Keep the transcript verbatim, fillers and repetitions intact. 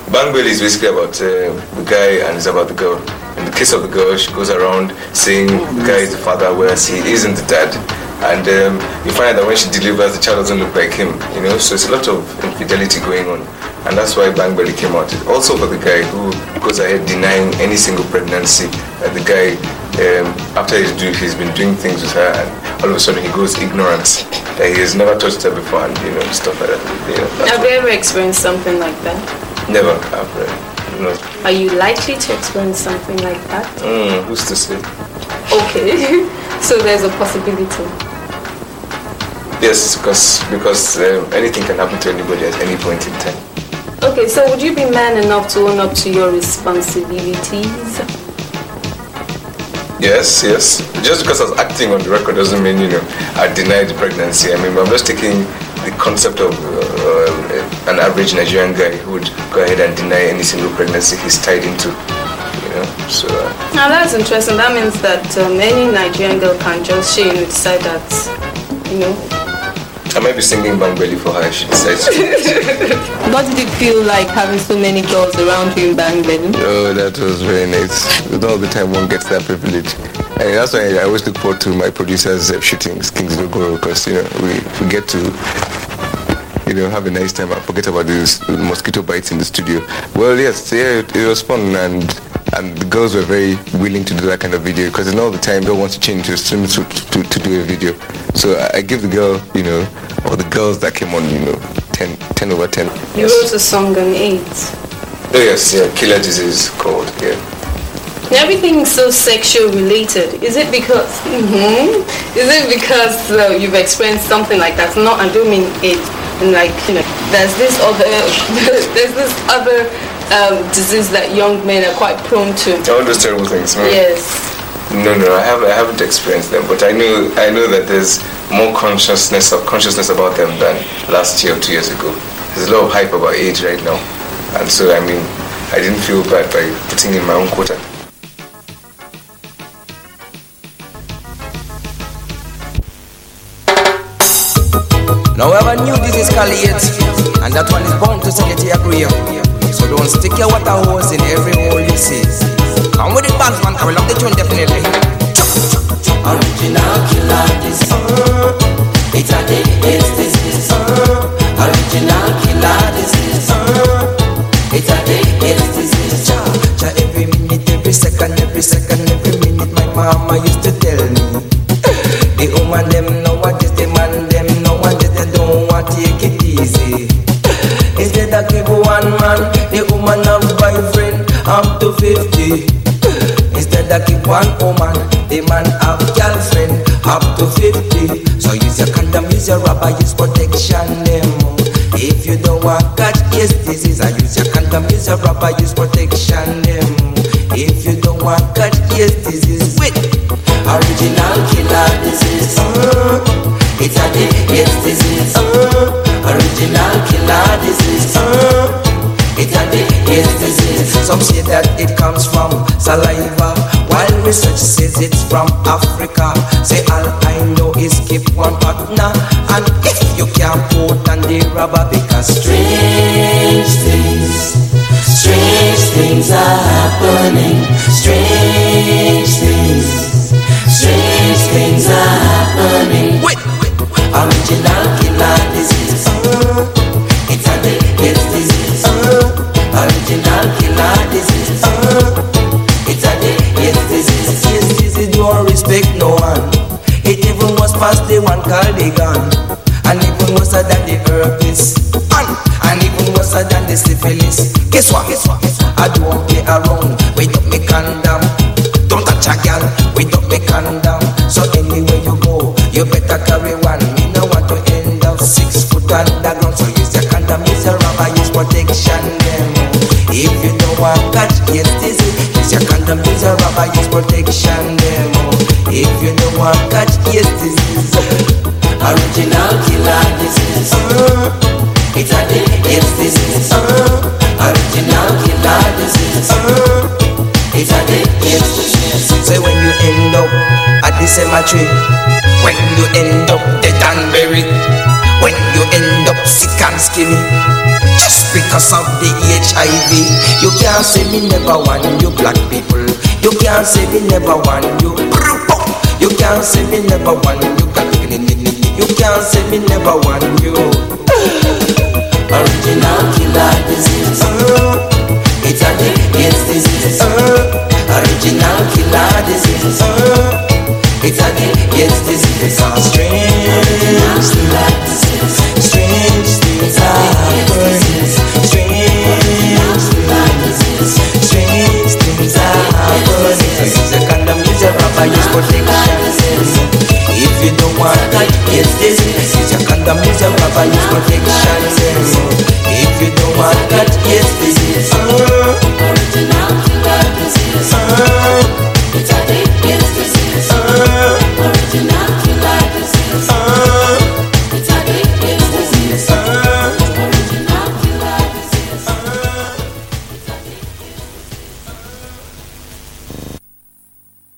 Bang Belly is basically about uh, the guy and it's about the girl. In the case of the girl, she goes around saying the guy is the father, whereas he isn't the dad. And um, you find out that when she delivers, the child doesn't look like him, you know. So it's a lot of infidelity going on, and that's why Bang Belly came out. It's also for the guy who goes ahead denying any single pregnancy. Uh, the guy, um, after he's, do, he's been doing things with her, and all of a sudden he goes ignorant that he has never touched her before, and you know, stuff like that. You know, Have you ever experienced something like that? Never. I've, uh, no. Are you likely to experience something like that? Mm, who's to say? Okay, so there's a possibility. Yes, because because um, anything can happen to anybody at any point in time. Okay, so would you be man enough to own up to your responsibilities? Yes, yes. Just because I was acting on the record doesn't mean, you know, I denied the pregnancy. I mean, I'm just taking the concept of uh, an average Nigerian guy who would go ahead and deny any single pregnancy he's tied into. You know, so. Uh, now that's interesting. That means that um, any Nigerian girl can just, you know, decide that, you know. I might be singing Bang Belly for her if she decides to. What did it feel like having so many girls around you in Bang Belly? Oh, that was very nice. With all the time one gets that privilege. And that's why I always look forward to my producers' uh, shootings, Kings Logo, because, you know, we, we get to, you know, have a nice time and forget about these mosquito bites in the studio. Well, yes, yeah, it, it was fun, and and the girls were very willing to do that kind of video, because all the time girl wants to change to a swimsuit to, to, to do a video. So I, I give the girl, you know, or the girls that came on, you know, ten, ten over ten. You yes. wrote a song on AIDS. Oh yes, yeah, Killer Disease called, yeah. Everything's so sexual related. Is it because, mm-hmm, is it because uh, you've experienced something like that? No, I don't mean it. And like, you know, there's this other, there's this other um, disease that young men are quite prone to. All those terrible things, right? Yes. No, no, I haven't, I haven't experienced them, but I know, I know that there's more consciousness of consciousness about them than last year or two years ago. There's a lot of hype about AIDS right now, and so I mean, I didn't feel bad by putting in my own quota. Now ever knew this is called AIDS, and that one is bound to send you to your grave. So don't stick your water hose in every hole you see. Come with the bands, man, I will love the tune definitely. Original killer disease, uh, it's a day, it's disease, uh, original killer disease, uh, it's a day, it's disease. Cha, cha, every minute, every second, every second, every minute, my mama used to tell me. The woman them know what is the man them know what is they don't want to take it easy. Instead of give one man, the woman have boyfriend up to fifty. Instead of keep one woman, the man have girlfriend up to fifty. So use your condom, use your rubber, use protection them. If you don't want catch AIDS disease, I use your condom, use your rubber, use protection them. If you don't want catch AIDS disease, wait. Original killer disease, uh, it's a day, AIDS disease, uh, original killer disease, uh, it's a day, AIDS disease. Some say that it comes from saliva, while research says it's from Africa. Say all I know is keep one partner, and if you can't put on the rubber, because strange things, strange things are happening, strange things. Strange things are happening. Wait, wait, wait. Original killer disease, uh, it's a day, it's disease, uh, original killer disease, uh, it's a day, it's disease. Yes, disease don't respect no one. It even was past the one called the gun, and even worse than the herpes, and, and even worse than the syphilis. Guess what? Guess what? I don't play around. Wait up me condom. Don't touch a girl without me condom. So anywhere you go, you better carry one. Me no want to end up six foot underground. So use your condom, use your rubber, use protection them. If you don't want catch AIDS disease, use your condom, use your rubber, use protection them. If you don't want catch AIDS disease, original killer disease, uh, it's a day, AIDS disease, uh, original killer disease, uh, it's a day, AIDS disease. Say when you end up at the cemetery, when you end up dead and buried, when you end up sick and skinny, just pick cause of the H I V. You can't say me never want you black people. You can't say me never want you. You can't say me never want you. You can't say me never want you. Original killer disease. Uh, It's a AIDS disease. uh, Original killer disease. uh, It's a AIDS disease. Strange, Killer disease. strange things happen. Strange, strange things happen. Use a condom, use a rubber, use protection. If you don't want that, it's this. Use a condom, use a rubber, use protection. If you don't want that, it's this.